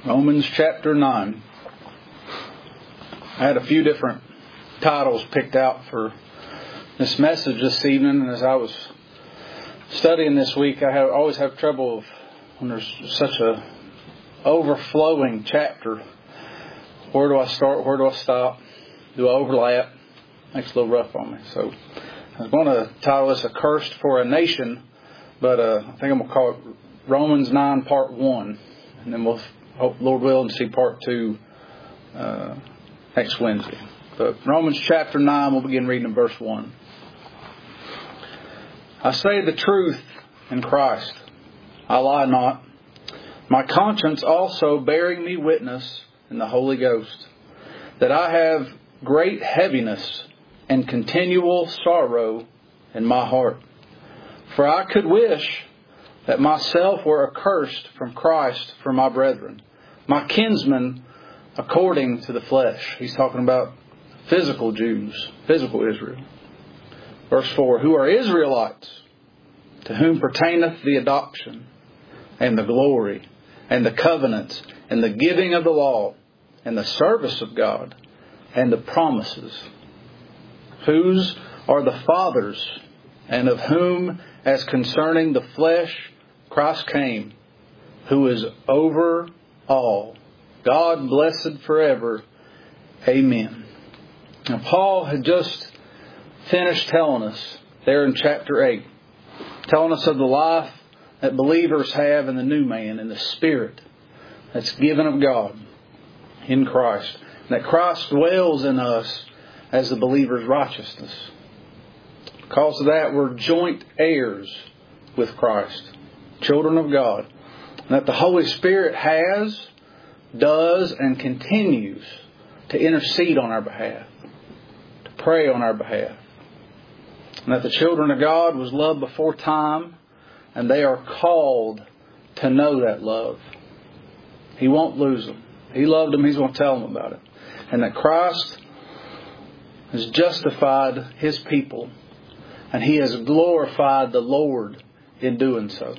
Romans chapter 9. I had a few different titles picked out for this message this evening, and as I was studying this week, I always have trouble when there's such a overflowing chapter. Where do I start? Where do I stop? Do I overlap? Makes it a little rough on me. So I was going to title this Accursed for a Nation, but I think I'm going to call it Romans 9 Part 1, and then we'll hope, Lord willing, see Part 2 next Wednesday. But Romans chapter 9, we'll begin reading in verse 1. I say the truth in Christ, I lie not. My conscience also bearing me witness in the Holy Ghost, that I have great heaviness and continual sorrow in my heart. For I could wish that myself were accursed from Christ for my brethren, my kinsmen according to the flesh. He's talking about physical Jews, physical Israel. Verse 4, who are Israelites, to whom pertaineth the adoption, and the glory, and the covenants, and the giving of the law, and the service of God, and the promises, whose are the fathers, and of whom, as concerning the flesh, Christ came, who is over all, God blessed forever. Amen. Now, Paul had just finished telling us there in chapter 8, telling us of the life that believers have in the new man, in the Spirit that's given of God in Christ. And that Christ dwells in us as the believer's righteousness. Because of that, we're joint heirs with Christ, children of God. And that the Holy Spirit has, does, and continues to intercede on our behalf, to pray on our behalf. And that the children of God was loved before time, and they are called to know that love. He won't lose them. He loved them. He's going to tell them about it. And that Christ has justified His people, and He has glorified the Lord in doing so.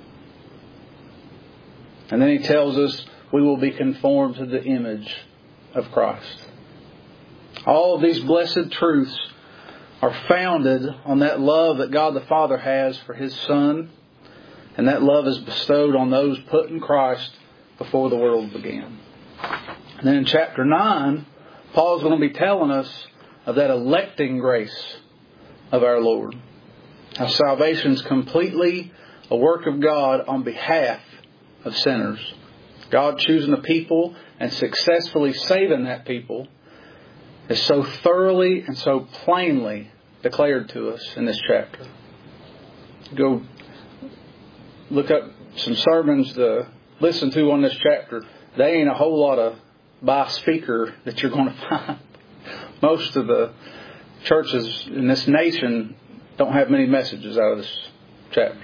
And then He tells us we will be conformed to the image of Christ. All of these blessed truths are founded on that love that God the Father has for His Son, and that love is bestowed on those put in Christ before the world began. And then in chapter 9, Paul is going to be telling us of that electing grace of our Lord. How salvation is completely a work of God on behalf of sinners. God choosing a people and successfully saving that people is so thoroughly and so plainly declared to us in this chapter. Go look up some sermons to listen to on this chapter. They ain't a whole lot of by speaker that you're going to find. Most of the churches in this nation don't have many messages out of this chapter.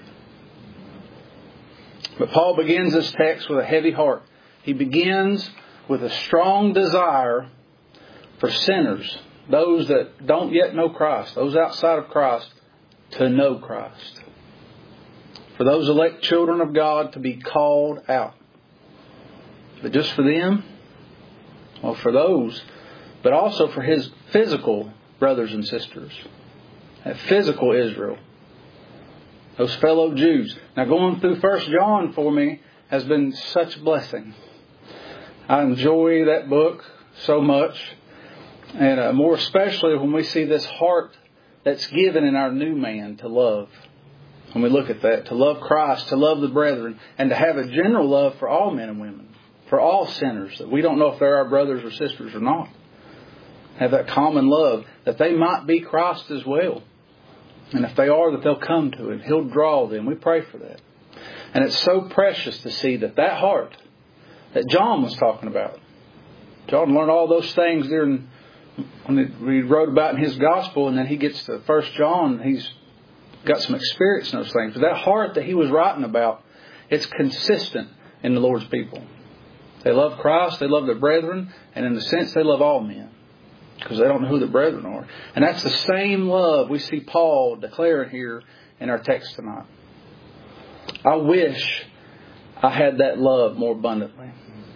But Paul begins this text with a heavy heart. He begins with a strong desire for sinners, those that don't yet know Christ, those outside of Christ, to know Christ. For those elect children of God to be called out. But just for them? Well, for those, but also for His physical brothers and sisters. That physical Israel. Those fellow Jews. Now, going through 1 John for me has been such a blessing. I enjoy that book so much. And more especially when we see this heart that's given in our new man to love. When we look at that, to love Christ, to love the brethren, and to have a general love for all men and women, for all sinners, that we don't know if they're our brothers or sisters or not. Have that common love, that they might be Christ as well. And if they are, that they'll come to Him. He'll draw them. We pray for that. And it's so precious to see that heart that John was talking about. John learned all those things when he wrote about in his gospel, and then he gets to 1 John, he's got some experience in those things. But that heart that he was writing about, it's consistent in the Lord's people. They love Christ, they love their brethren, and in a sense they love all men. Because they don't know who the brethren are. And that's the same love we see Paul declaring here in our text tonight. I wish I had that love more abundantly.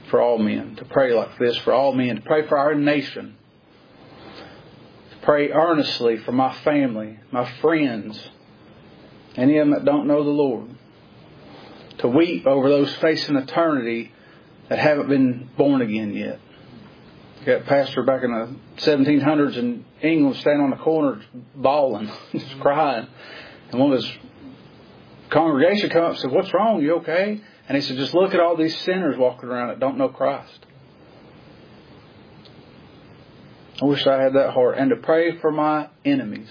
for all men, to pray like this for all men, to pray for our nation, to pray earnestly for my family, my friends, any of them that don't know the Lord, to weep over those facing eternity that haven't been born again yet. You got a pastor back in the 1700s in England standing on the corner bawling, just crying. And one of his congregation come up and said, "What's wrong? You okay?" And he said, "Just look at all these sinners walking around that don't know Christ." I wish I had that heart. And to pray for my enemies.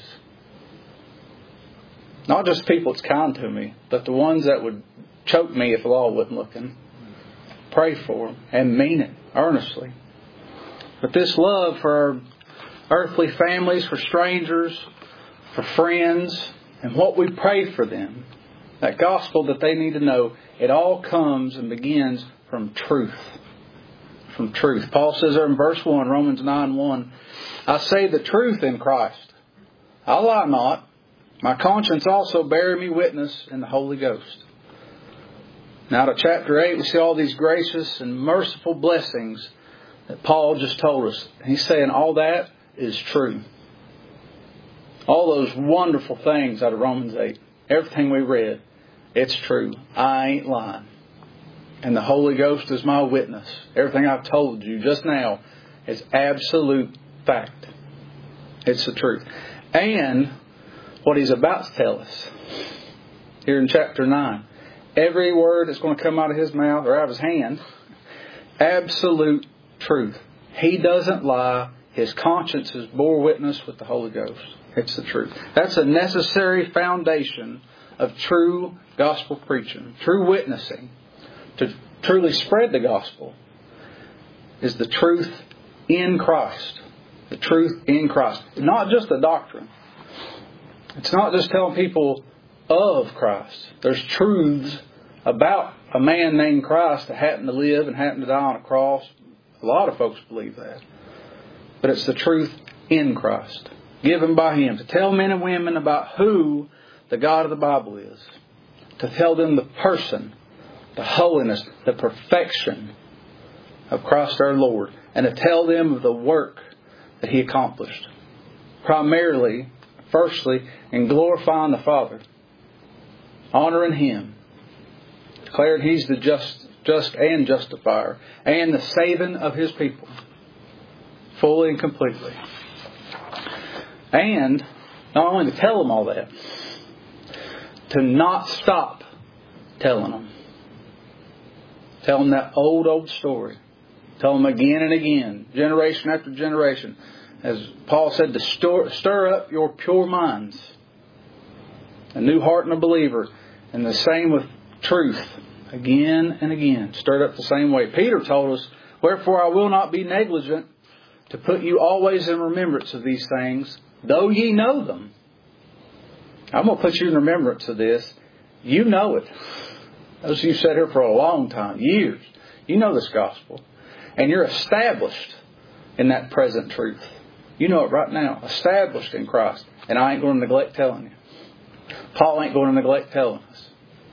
Not just people that's kind to me, but the ones that would choke me if the law wasn't looking. Pray for them and mean it earnestly. But this love for our earthly families, for strangers, for friends, and what we pray for them, that gospel that they need to know, it all comes and begins from truth. From truth. Paul says there in verse 1, Romans 9:1, "I say the truth in Christ. I lie not. My conscience also bears me witness in the Holy Ghost." Now to chapter 8, we see all these gracious and merciful blessings that Paul just told us. He's saying all that is true. All those wonderful things out of Romans 8. Everything we read, it's true. I ain't lying. And the Holy Ghost is my witness. Everything I've told you just now is absolute fact. It's the truth. And what he's about to tell us here in chapter 9. Every word that's going to come out of his mouth or out of his hand, absolute truth. He doesn't lie. His conscience has bore witness with the Holy Ghost. It's the truth. That's a necessary foundation of true gospel preaching, true witnessing. To truly spread the gospel is the truth in Christ. The truth in Christ. Not just the doctrine. It's not just telling people of Christ. There's truths about a man named Christ that happened to live and happened to die on a cross. A lot of folks believe that. But it's the truth in Christ, given by Him, to tell men and women about who the God of the Bible is. To tell them the person, the holiness, the perfection of Christ our Lord. And to tell them of the work that He accomplished. Primarily, firstly, in glorifying the Father. Honoring Him. Declaring He's the just and justifier. And the saving of His people. Fully and completely. And not only to tell them all that, to not stop telling them. Tell them that old story. Tell them again and again, generation after generation. As Paul said, to stir up your pure minds. A new heart in a believer. And the same with truth. Again and again. Stirred up the same way. Peter told us, "Wherefore I will not be negligent to put you always in remembrance of these things, though ye know them." I'm going to put you in remembrance of this. You know it. Those of you sat here for a long time, years. You know this gospel. And you're established in that present truth. You know it right now. Established in Christ. And I ain't going to neglect telling you. Paul ain't going to neglect telling us.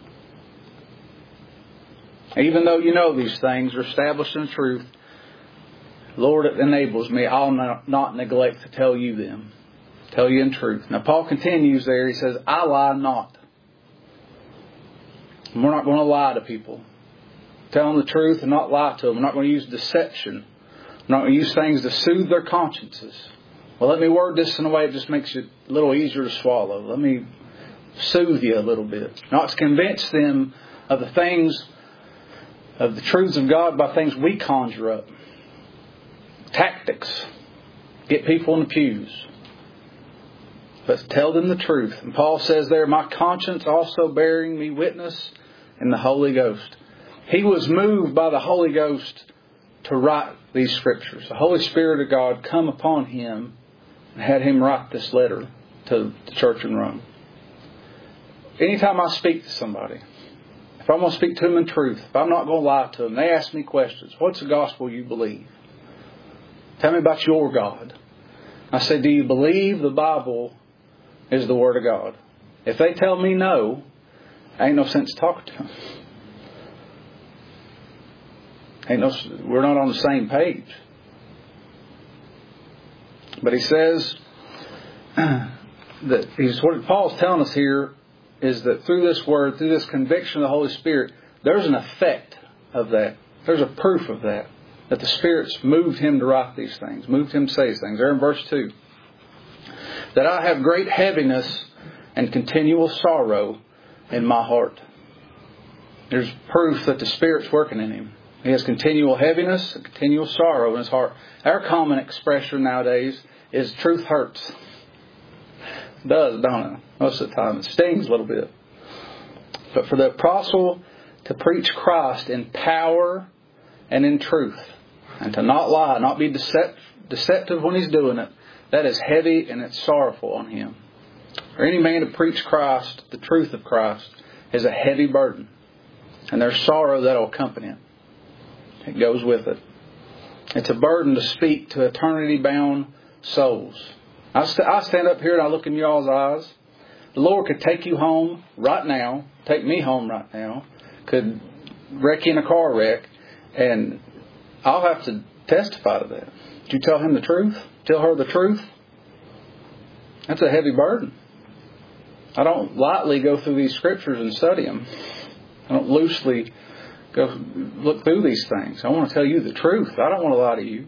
Even though you know these things are established in truth, Lord, it enables me. I'll not neglect to tell you them. Tell you in truth. Now Paul continues there. He says, "I lie not." And we're not going to lie to people. Tell them the truth and not lie to them. We're not going to use deception. We're not going to use things to soothe their consciences. Well, let me word this in a way that just makes it a little easier to swallow. Let me soothe you a little bit. Not to convince them of the things, of the truths of God by things we conjure up. Tactics. Get people in the pews. But tell them the truth. And Paul says there, "My conscience also bearing me witness in the Holy Ghost." He was moved by the Holy Ghost to write these scriptures. The Holy Spirit of God come upon him and had him write this letter to the church in Rome. Anytime I speak to somebody, if I'm going to speak to them in truth, if I'm not going to lie to them, they ask me questions. What's the gospel you believe? Tell me about your God. I say, do you believe the Bible is the Word of God? If they tell me no, ain't no sense talking to them. We're not on the same page. But he says that what Paul's telling us here is that through this word, through this conviction of the Holy Spirit, there's an effect of that. There's a proof of that the Spirit's moved him to write these things, moved him to say these things. There in verse 2. That I have great heaviness and continual sorrow in my heart. There's proof that the Spirit's working in him. He has continual heaviness and continual sorrow in his heart. Our common expression nowadays is truth hurts. It does, don't it? Most of the time. It stings a little bit. But for the apostle to preach Christ in power and in truth, and to not lie, not be deceptive when he's doing it, that is heavy and it's sorrowful on him. For any man to preach Christ, the truth of Christ, is a heavy burden. And there's sorrow that will accompany it. It goes with it. It's a burden to speak to eternity-bound souls. I stand up here and I look in y'all's eyes. The Lord could take you home right now, take me home right now, could wreck you in a car wreck, and I'll have to testify to that. Did you tell him the truth? Tell her the truth? That's a heavy burden. I don't lightly go through these scriptures and study them. I don't loosely go look through these things. I want to tell you the truth. I don't want to lie to you.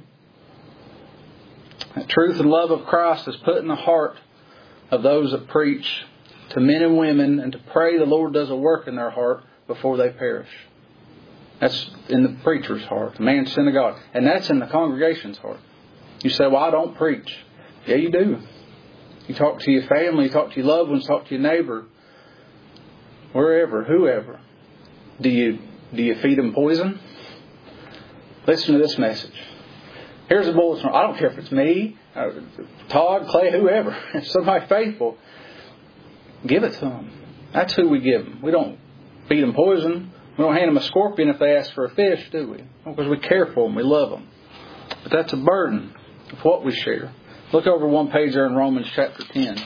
That truth and love of Christ is put in the heart of those that preach to men and women, and to pray the Lord does a work in their heart before they perish. That's in the preacher's heart, the man's synagogue. And that's in the congregation's heart. You say, well, I don't preach. Yeah, you do. You talk to your family, you talk to your loved ones, talk to your neighbor, wherever, whoever. Do you feed them poison? Listen to this message. Here's a bulletin. I don't care if it's me, Todd, Clay, whoever. If somebody faithful, give it to them. That's who we give them. We don't feed them poison. We don't hand them a scorpion if they ask for a fish, do we? Because we care for them. We love them. But that's a burden of what we share. Look over one page there in Romans chapter 10.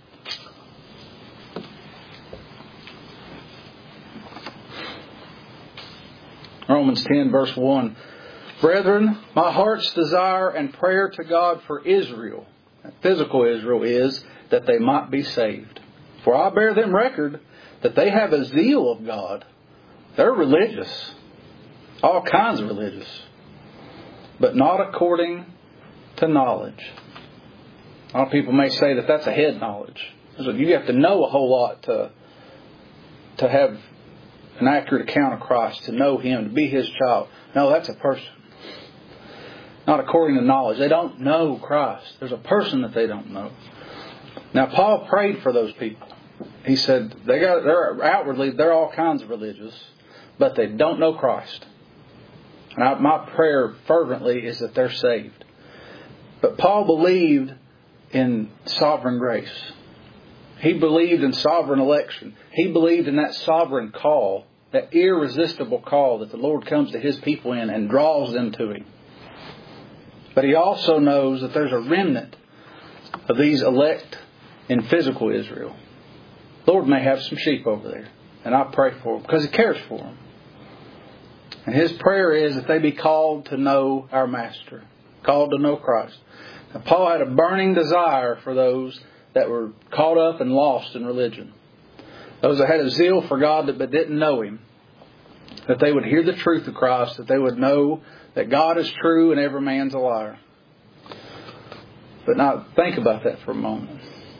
Romans 10 verse 1. Brethren, my heart's desire and prayer to God for Israel, physical Israel, is that they might be saved. For I bear them record that they have a zeal of God. They're religious. All kinds of religious. But not according to knowledge. A lot of people may say that that's a head knowledge. So you have to know a whole lot to have an accurate account of Christ, to know Him, to be His child. No, that's a person. Not according to knowledge. They don't know Christ. There's a person that they don't know. Now, Paul prayed for those people. He said they're outwardly they're all kinds of religious, but they don't know Christ. And my prayer fervently is that they're saved. But Paul believed in sovereign grace. He believed in sovereign election. He believed in that sovereign call, that irresistible call that the Lord comes to His people in and draws them to Him. But he also knows that there's a remnant of these elect in physical Israel. The Lord may have some sheep over there. And I pray for them because He cares for them. And His prayer is that they be called to know our Master. Called to know Christ. Now, Paul had a burning desire for those that were caught up and lost in religion. Those that had a zeal for God but didn't know Him. That they would hear the truth of Christ. That they would know that God is true and every man's a liar. But now think about that for a moment.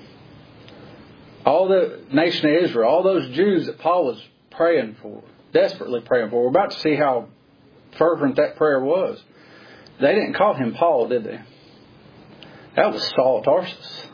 All the nation of Israel, all those Jews that Paul was praying for, desperately praying for, we're about to see how fervent that prayer was. They didn't call him Paul, did they? That was Saul of Tarsus.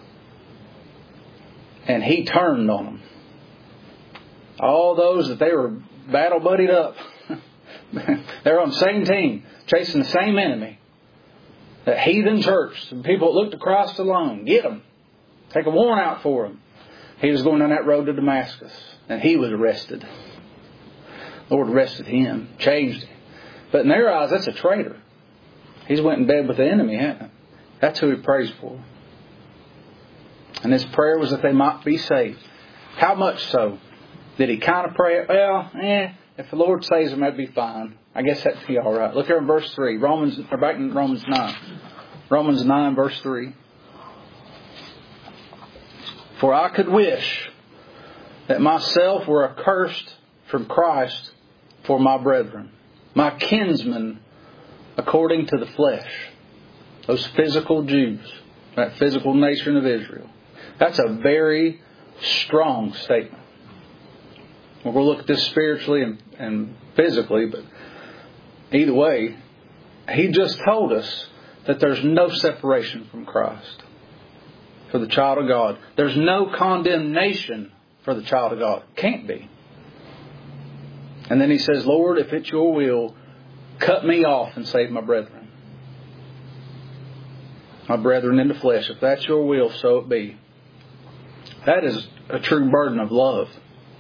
And he turned on them. All those that they were battle buddied up. They were on the same team, chasing the same enemy. That heathen church, the people that looked to Christ alone, get them. Take a warrant out for them. He was going down that road to Damascus, and he was arrested. The Lord arrested him, changed him. But in their eyes, that's a traitor. He's went in bed with the enemy, hasn't he? That's who he prays for. And his prayer was that they might be saved. How much so? Did he kind of pray it? Well, if the Lord saves them, that'd be fine. I guess that'd be all right. Look here in verse 3. Back in Romans 9. Romans 9, verse 3. For I could wish that myself were accursed from Christ for my brethren, my kinsmen according to the flesh. Those physical Jews, that physical nation of Israel. That's a very strong statement. We're going to look at this spiritually and physically, but either way, He just told us that there's no separation from Christ for the child of God. There's no condemnation for the child of God. Can't be. And then He says, Lord, if it's your will, cut me off and save my brethren. My brethren in the flesh. If that's your will, so it be. That is a true burden of love.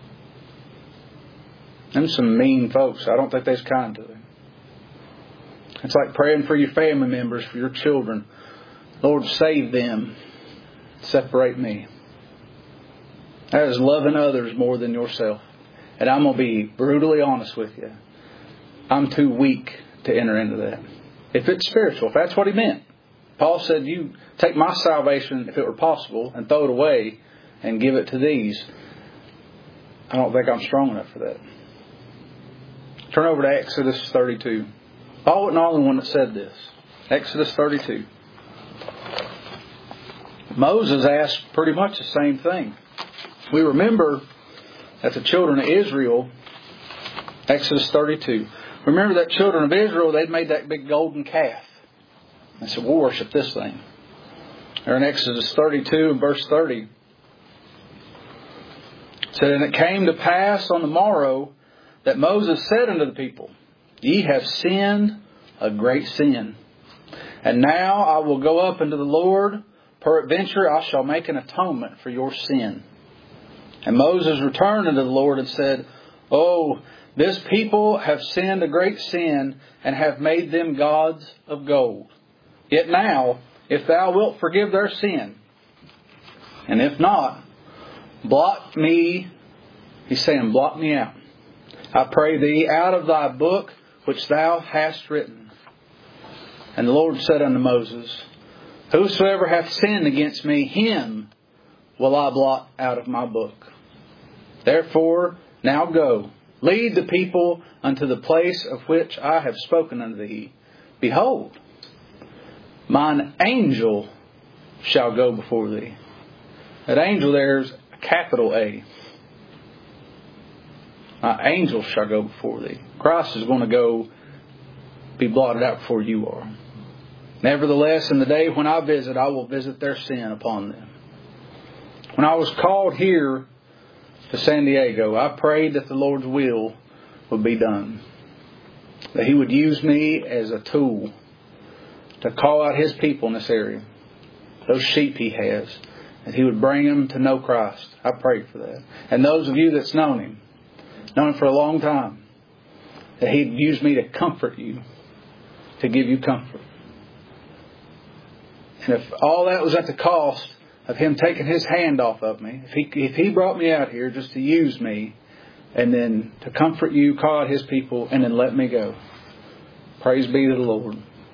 Them some mean folks. I don't think they's kind to them. It's like praying for your family members, for your children. Lord, save them. Separate me. That is loving others more than yourself. And I'm going to be brutally honest with you. I'm too weak to enter into that. If it's spiritual, if that's what He meant. Paul said, you take my salvation, if it were possible, and throw it away and give it to these. I don't think I'm strong enough for that. Turn over to Exodus 32. Paul wasn't the only one that said this. Exodus 32. Moses asked pretty much the same thing. We remember that the children of Israel, Exodus 32, remember that children of Israel, they'd made that big golden calf. They said, we'll worship this thing. They're in Exodus 32 and verse 30. It said, and it came to pass on the morrow that Moses said unto the people, ye have sinned a great sin. And now I will go up unto the Lord. Peradventure I shall make an atonement for your sin. And Moses returned unto the Lord and said, oh, this people have sinned a great sin and have made them gods of gold. Yet now, if thou wilt forgive their sin, and if not, blot me, he's saying, blot me out. I pray thee out of thy book which thou hast written. And the Lord said unto Moses, whosoever hath sinned against me, him will I blot out of my book. Therefore, now go, lead the people unto the place of which I have spoken unto thee. Behold, mine angel shall go before thee. That angel there is a capital A. My angel shall go before thee. Christ is going to go be blotted out before you are. Nevertheless, in the day when I visit, I will visit their sin upon them. When I was called here to San Diego, I prayed that the Lord's will would be done. That He would use me as a tool to call out His people in this area. Those sheep He has. And He would bring them to know Christ. I prayed for that. And those of you that's known Him for a long time, that He'd use me to comfort you, to give you comfort. And if all that was at the cost of Him taking His hand off of me, if He brought me out here just to use me, and then to comfort you, call out His people, and then let me go, praise be to the Lord.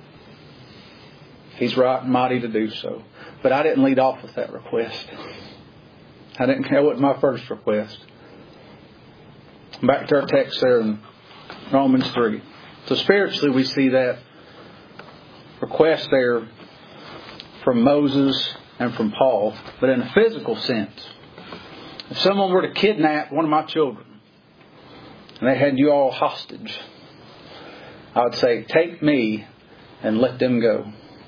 He's right and mighty to do so. But I didn't lead off with that request. That wasn't my first request. Back to our text there in Romans 3. So spiritually we see that request there from Moses and from Paul. But in a physical sense, if someone were to kidnap one of my children and they had you all hostage, I would say, take me and let them go.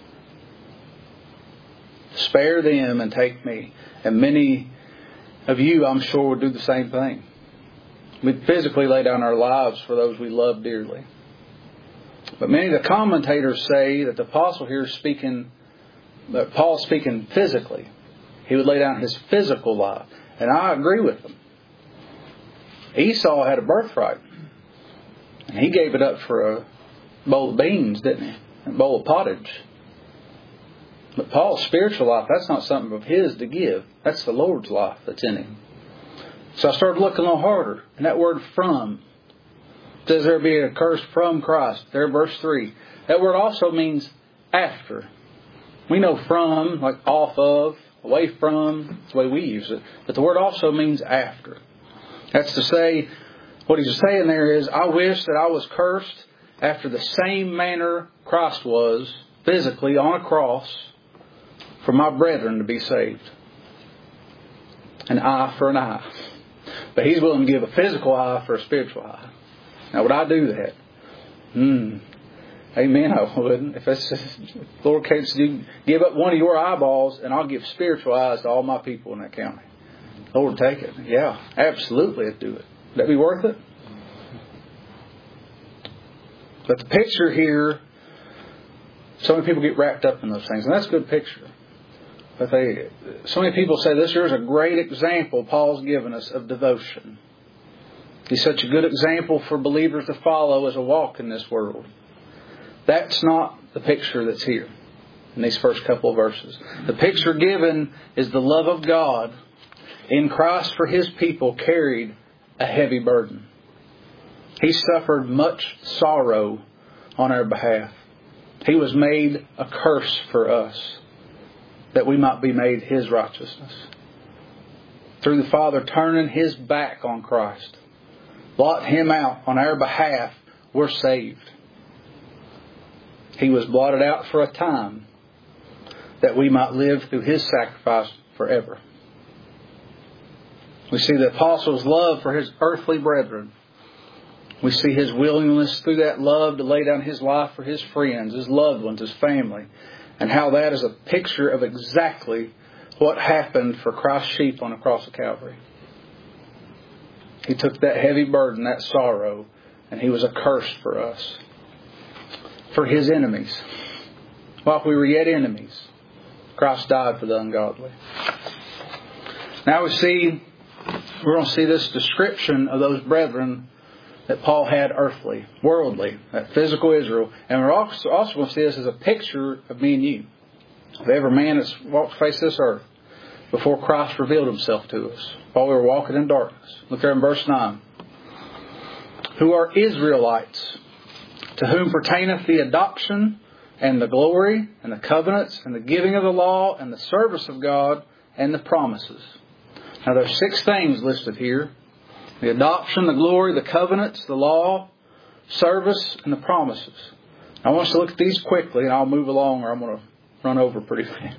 Spare them and take me. And many of you, I'm sure, would do the same thing. We'd physically lay down our lives for those we love dearly. But many of the commentators say that the apostle here is speaking, that Paul's speaking physically. He would lay down his physical life. And I agree with them. Esau had a birthright. And he gave it up for a bowl of beans, didn't he? A bowl of pottage. But Paul's spiritual life, that's not something of his to give. That's the Lord's life that's in him. So I started looking a little harder. And that word from, It says there be a curse from Christ. There, verse 3. That word also means after. We know from, like off of, away from. That's the way we use it. But the word also means after. That's to say, what he's saying there is, I wish that I was cursed after the same manner Christ was, physically on a cross, for my brethren to be saved. An eye for an eye. But He's willing to give a physical eye for a spiritual eye. Now, would I do that? Amen, I wouldn't. If that's Lord case, you give up one of your eyeballs and I'll give spiritual eyes to all my people in that county. Lord, take it. Yeah, absolutely, I'd do it. Would that be worth it? But the picture here, so many people get wrapped up in those things, and that's a good picture. But so many people say this here is a great example Paul's given us of devotion. He's such a good example for believers to follow as a walk in this world. That's not the picture that's here in these first couple of verses. The picture given is the love of God in Christ for His people carried a heavy burden. He suffered much sorrow on our behalf. He was made a curse for us, that we might be made His righteousness. Through the Father turning His back on Christ, blot Him out on our behalf, we're saved. He was blotted out for a time, that we might live through His sacrifice forever. We see the Apostle's love for his earthly brethren. We see his willingness through that love to lay down his life for his friends, his loved ones, his family. And how that is a picture of exactly what happened for Christ's sheep on the cross of Calvary. He took that heavy burden, that sorrow, and He was a curse for us. For His enemies. While we were yet enemies, Christ died for the ungodly. Now we're going to see this description of those brethren that Paul had earthly, worldly, that physical Israel. And we're also going to see this as a picture of me and you. Of every man that's walked the face of this earth before Christ revealed Himself to us while we were walking in darkness. Look there in verse 9. Who are Israelites, to whom pertaineth the adoption and the glory and the covenants and the giving of the law and the service of God and the promises. Now there's 6 things listed here. The adoption, the glory, the covenants, the law, service, and the promises. I want us to look at these quickly, and I'll move along, or I'm going to run over pretty fast.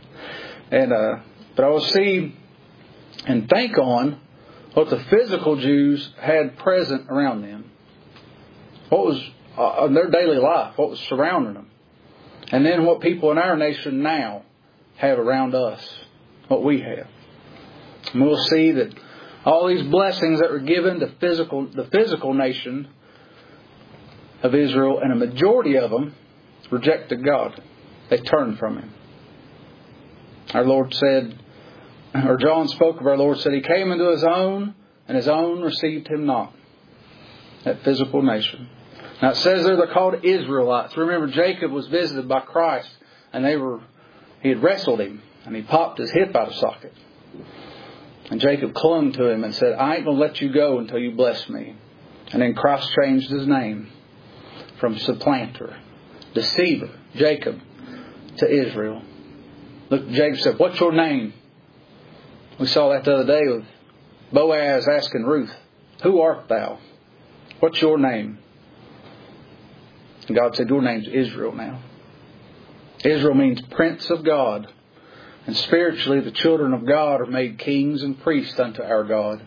But I will see and think on what the physical Jews had present around them. What was in their daily life, what was surrounding them. And then what people in our nation now have around us, what we have. And we'll see that all these blessings that were given to the physical nation of Israel, and a majority of them rejected God. They turned from Him. Our Lord said, or John spoke of our Lord, said He came into His own, and His own received Him not. That physical nation. Now it says there they're called Israelites. Remember, Jacob was visited by Christ, and he had wrestled him, and he popped his hip out of socket. And Jacob clung to him and said, I ain't going to let you go until you bless me. And then Christ changed his name from supplanter, deceiver, Jacob, to Israel. Look, Jacob said, what's your name? We saw that the other day with Boaz asking Ruth, who art thou? What's your name? And God said, your name's Israel now. Israel means Prince of God. And spiritually, the children of God are made kings and priests unto our God.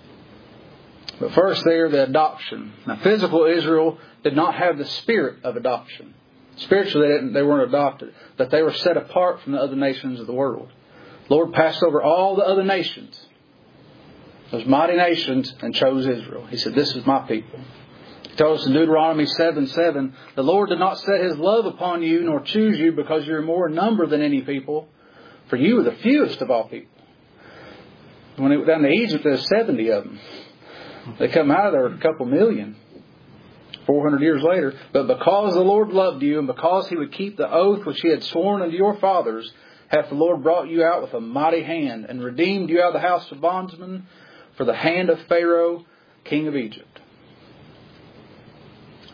But first there, the adoption. Now, physical Israel did not have the spirit of adoption. Spiritually, they weren't adopted. But they were set apart from the other nations of the world. The Lord passed over all the other nations, those mighty nations, and chose Israel. He said, this is my people. He told us in Deuteronomy 7:7, the Lord did not set His love upon you, nor choose you, because you are more in number than any people. For you are the fewest of all people. When they went down to Egypt, there were 70 of them. They come out of there a couple million, 400 years later. But because the Lord loved you, and because He would keep the oath which He had sworn unto your fathers, hath the Lord brought you out with a mighty hand, and redeemed you out of the house of bondsmen, for the hand of Pharaoh, king of Egypt.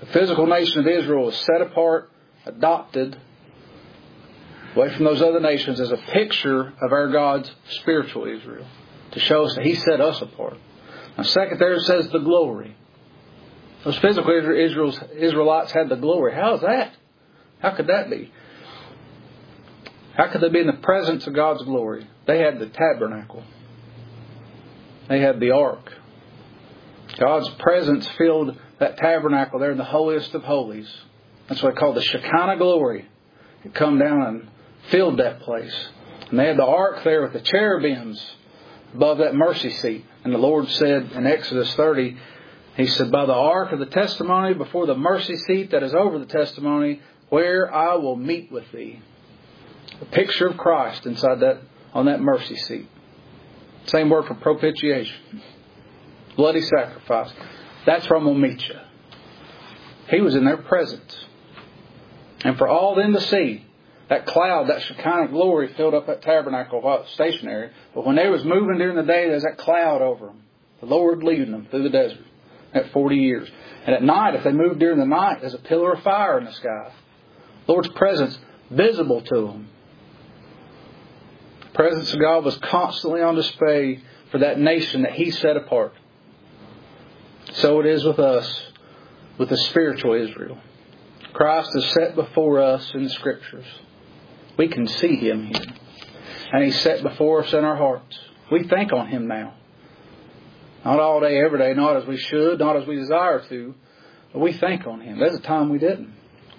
The physical nation of Israel was set apart, adopted, away from those other nations as a picture of our God's spiritual Israel, to show us that He set us apart. Now, second there it says the glory. Those physical Israelites had the glory. How is that? How could that be? How could they be in the presence of God's glory? They had the tabernacle. They had the ark. God's presence filled that tabernacle there in the holiest of holies. That's what they call the Shekinah glory. It come down and filled that place. And they had the ark there with the cherubims above that mercy seat. And the Lord said in Exodus 30, He said, by the ark of the testimony before the mercy seat that is over the testimony, where I will meet with thee. A picture of Christ inside that, on that mercy seat. Same word for propitiation. Bloody sacrifice. That's where I'm going to meet you. He was in their presence. And for all them to see, that cloud, that Shekinah glory filled up that tabernacle while it was stationary. But when they was moving during the day, there's that cloud over them. The Lord leading them through the desert at 40 years. And at night, if they moved during the night, there's a pillar of fire in the sky. The Lord's presence visible to them. The presence of God was constantly on display for that nation that He set apart. So it is with us, with the spiritual Israel. Christ is set before us in the Scriptures. We can see Him here. And He's set before us in our hearts. We think on Him now. Not all day, every day, not as we should, not as we desire to, but we think on Him. There's a time we didn't.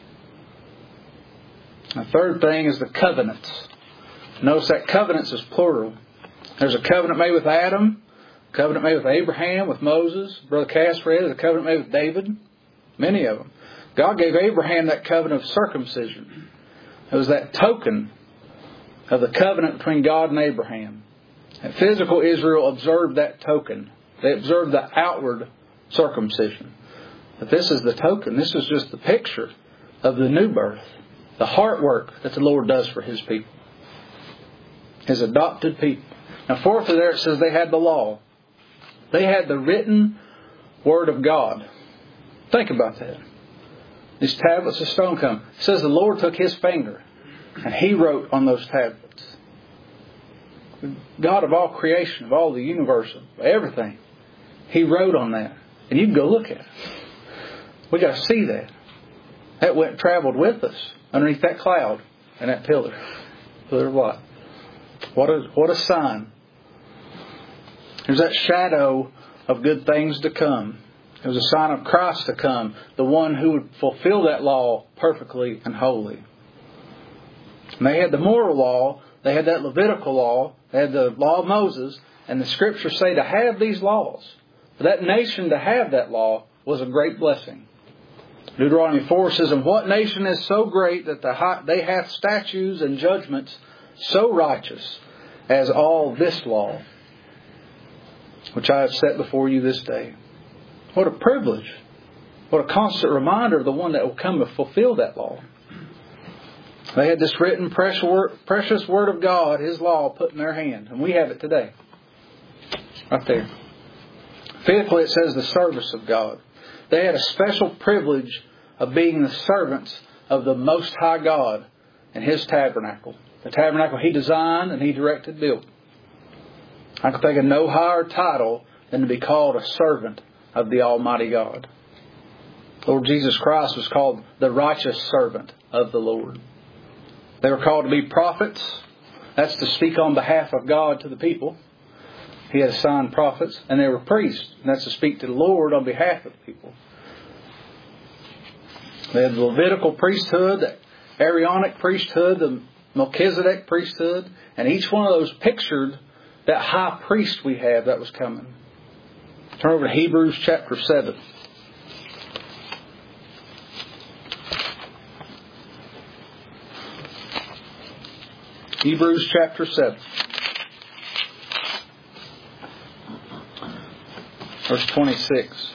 The third thing is the covenants. Notice that covenants is plural. There's a covenant made with Adam, a covenant made with Abraham, with Moses. Brother Cass read, there's a covenant made with David. Many of them. God gave Abraham that covenant of circumcision. It was that token of the covenant between God and Abraham. And physical Israel observed that token. They observed the outward circumcision. But this is the token. This is just the picture of the new birth. The heart work that the Lord does for His people. His adopted people. Now fourthly there it says they had the law. They had the written Word of God. Think about that. These tablets of stone come. It says the Lord took His finger and He wrote on those tablets. God of all creation, of all the universe, of everything. He wrote on that. And you can go look at it. We got to see that. That went and traveled with us underneath that cloud and that pillar. Pillar of light. What a sign. There's that shadow of good things to come. It was a sign of Christ to come. The one who would fulfill that law perfectly and wholly. And they had the moral law. They had that Levitical law. They had the law of Moses. And the Scriptures say to have these laws. For that nation to have that law was a great blessing. Deuteronomy 4 says, and what nation is so great that they hath statutes and judgments so righteous as all this law, which I have set before you this day. What a privilege. What a constant reminder of the one that will come to fulfill that law. They had this written precious Word of God, His law, put in their hand. And we have it today. Right there. Fifthly, it says the service of God. They had a special privilege of being the servants of the Most High God in His tabernacle. The tabernacle He designed and He directed built. I can think of no higher title than to be called a servant of the Almighty God. Lord Jesus Christ was called the righteous servant of the Lord. They were called to be prophets. That's to speak on behalf of God to the people. He had assigned prophets. And they were priests. And that's to speak to the Lord on behalf of the people. They had the Levitical priesthood, the Aaronic priesthood, the Melchizedek priesthood. And each one of those pictured that high priest we have that was coming. Turn over to Hebrews chapter 7. Hebrews chapter 7. Verse 26.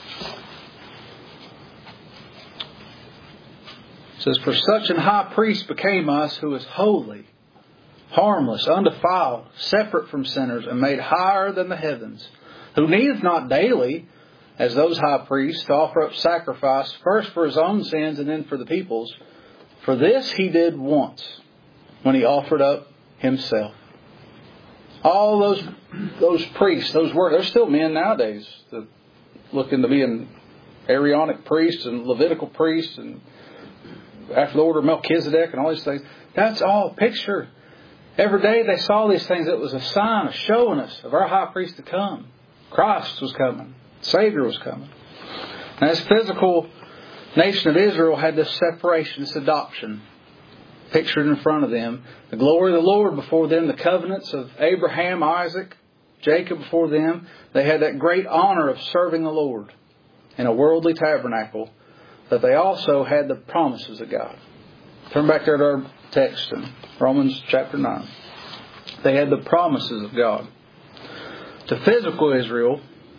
It says, for such an high priest became us who is holy, harmless, undefiled, separate from sinners, and made higher than the heavens, who needeth not daily as those high priests to offer up sacrifice, first for His own sins and then for the people's. For this He did once, when He offered up Himself. All those priests, there's still men nowadays that look into being Aaronic priests and Levitical priests and after the order of Melchizedek and all these things. That's all a picture. Every day they saw these things. It was a sign of showing us of our high priest to come. Christ was coming. Savior was coming. And this physical nation of Israel had this separation, this adoption pictured in front of them. The glory of the Lord before them, the covenants of Abraham, Isaac, Jacob before them. They had that great honor of serving the Lord in a worldly tabernacle. But they also had the promises of God. Turn back there to our text in Romans chapter 9. They had the promises of God. To physical Israel,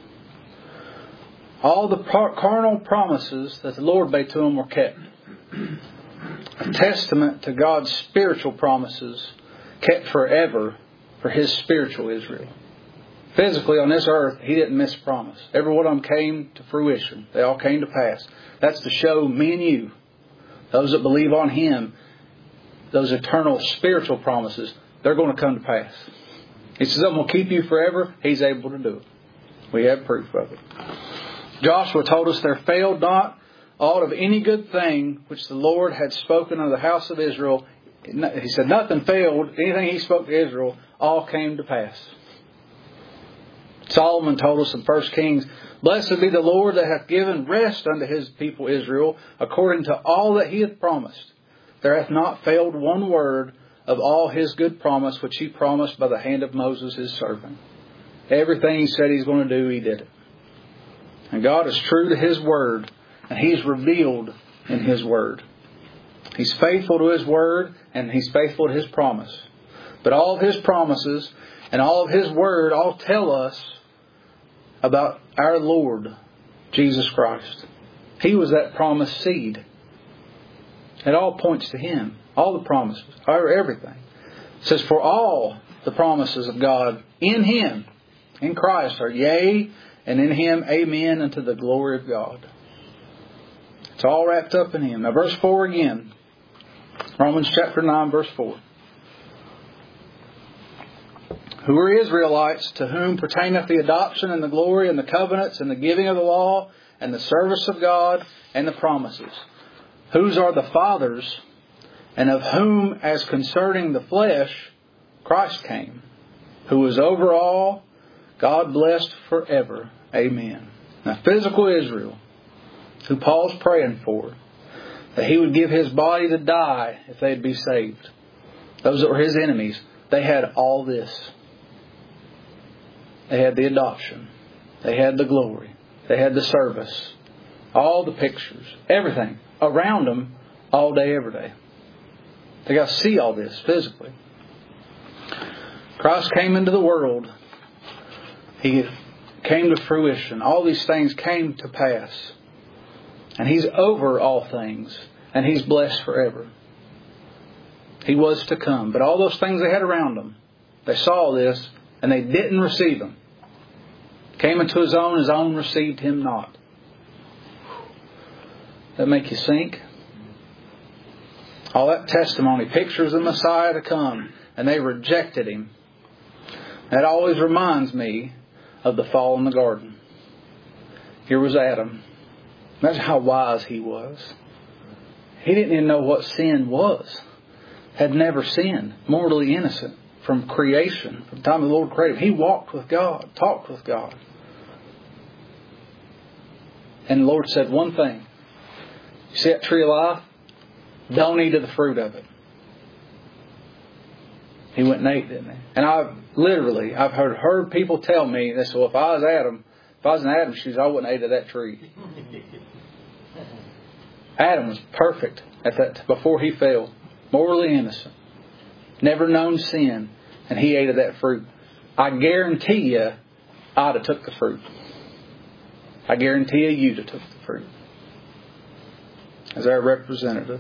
all the carnal promises that the Lord made to them were kept. A testament to God's spiritual promises kept forever for His spiritual Israel. Physically on this earth, He didn't miss a promise. Every one of them came to fruition. They all came to pass. That's to show me and you, those that believe on Him, those eternal spiritual promises, they're going to come to pass. He says, I'm going to keep you forever. He's able to do it. We have proof of it. Joshua told us there failed not aught of any good thing which the Lord had spoken of the house of Israel. He said nothing failed. Anything He spoke to Israel, all came to pass. Solomon told us in 1 Kings, Blessed be the Lord that hath given rest unto His people Israel, according to all that He hath promised. There hath not failed one word of all His good promise, which He promised by the hand of Moses His servant. Everything He said He's going to do, He did it. And God is true to His word, and He's revealed in His word. He's faithful to His word, and He's faithful to His promise. But all of His promises and all of His word all tell us about our Lord, Jesus Christ. He was that promised seed. It all points to Him. All the promises. Everything. It says, for all the promises of God in Him, in Christ, are yea, and in Him, amen, unto the glory of God. It's all wrapped up in Him. Now verse 4 again. Romans chapter 9, verse 4. Who are Israelites, to whom pertaineth the adoption and the glory and the covenants and the giving of the law and the service of God and the promises. Whose are the fathers, and of whom, as concerning the flesh, Christ came, who is over all, God blessed forever. Amen. Now physical Israel, who Paul's praying for, that He would give His body to die if they'd be saved. Those that were His enemies, they had all this. They had the adoption. They had the glory. They had the service. All the pictures. Everything around them all day, every day. They got to see all this physically. Christ came into the world. He came to fruition. All these things came to pass. And He's over all things. And He's blessed forever. He was to come. But all those things they had around them, they saw this and they didn't receive Him. Came into His own received Him not. That make you sink? All that testimony, pictures of the Messiah to come, and they rejected Him. That always reminds me of the fall in the garden. Here was Adam. Imagine how wise he was. He didn't even know what sin was. Had never sinned. Mortally innocent from creation. From the time the Lord created him. He walked with God. Talked with God. And the Lord said one thing. You see that tree of life? Don't eat of the fruit of it. He went and ate, didn't he? And I've heard people tell me, they said, well, if I was in Adam's shoes, I wouldn't have ate of that tree. Adam was perfect at that before he fell. Morally innocent. Never known sin. And he ate of that fruit. I guarantee you, I'd have took the fruit. I guarantee you'd have took the fruit. As our representative.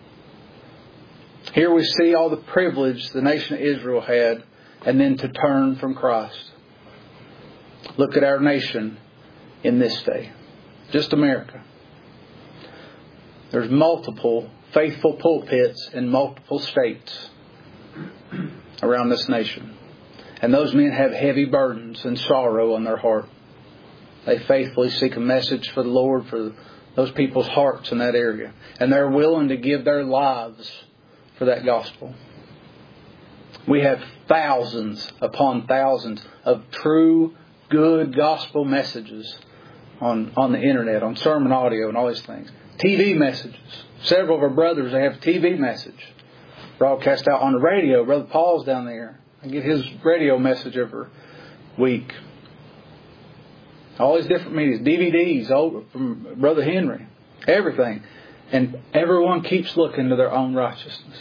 Here we see all the privilege the nation of Israel had, and then to turn from Christ. Look at our nation in this day. Just America. There's multiple faithful pulpits in multiple states around this nation. And those men have heavy burdens and sorrow on their heart. They faithfully seek a message for the Lord for those people's hearts in that area. And they're willing to give their lives for that gospel. We have thousands upon thousands of true, good gospel messages on the internet, on sermon audio and all these things. TV messages. Several of our brothers, they have a TV message broadcast out on the radio. Brother Paul's down there. I get his radio message every week. All these different medias, DVDs from Brother Henry, everything. And everyone keeps looking to their own righteousness.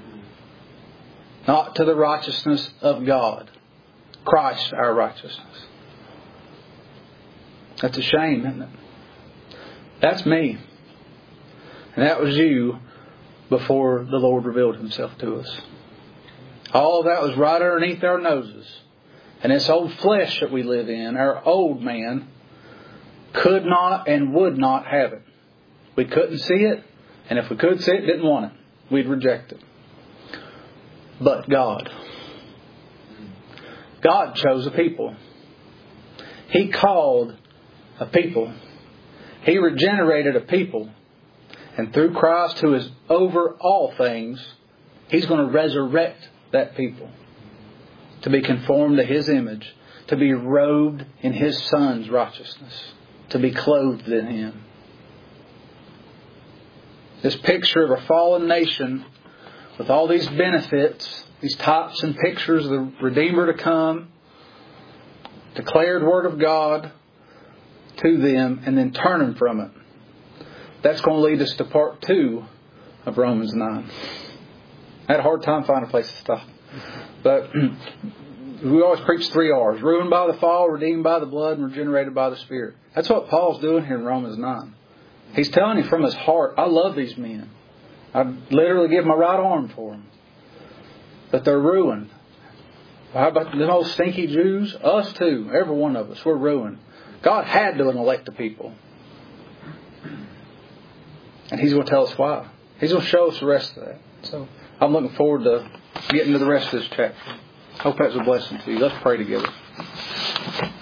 Not to the righteousness of God. Christ, our righteousness. That's a shame, isn't it? That's me. And that was you before the Lord revealed Himself to us. All of that was right underneath our noses. And this old flesh that we live in, our old man, could not and would not have it. We couldn't see it. And if we could see it, didn't want it. We'd reject it. But God. God chose a people. He called a people. He regenerated a people. And through Christ, who is over all things, He's going to resurrect that people. To be conformed to His image. To be robed in His Son's righteousness. To be clothed in Him. This picture of a fallen nation with all these benefits, these types and pictures of the Redeemer to come, declared Word of God to them, and then turning from it. That's going to lead us to part 2 of Romans 9. I had a hard time finding a place to stop. But we always preach 3 R's. Ruined by the fall, redeemed by the blood, and regenerated by the Spirit. That's what Paul's doing here in Romans 9. He's telling you from his heart, I love these men. I'd literally give my right arm for them. But they're ruined. How about them old stinky Jews? Us too. Every one of us. We're ruined. God had to elect the people. And He's going to tell us why. He's going to show us the rest of that. So I'm looking forward to getting to the rest of this chapter. Hope that's a blessing to you. Let's pray together.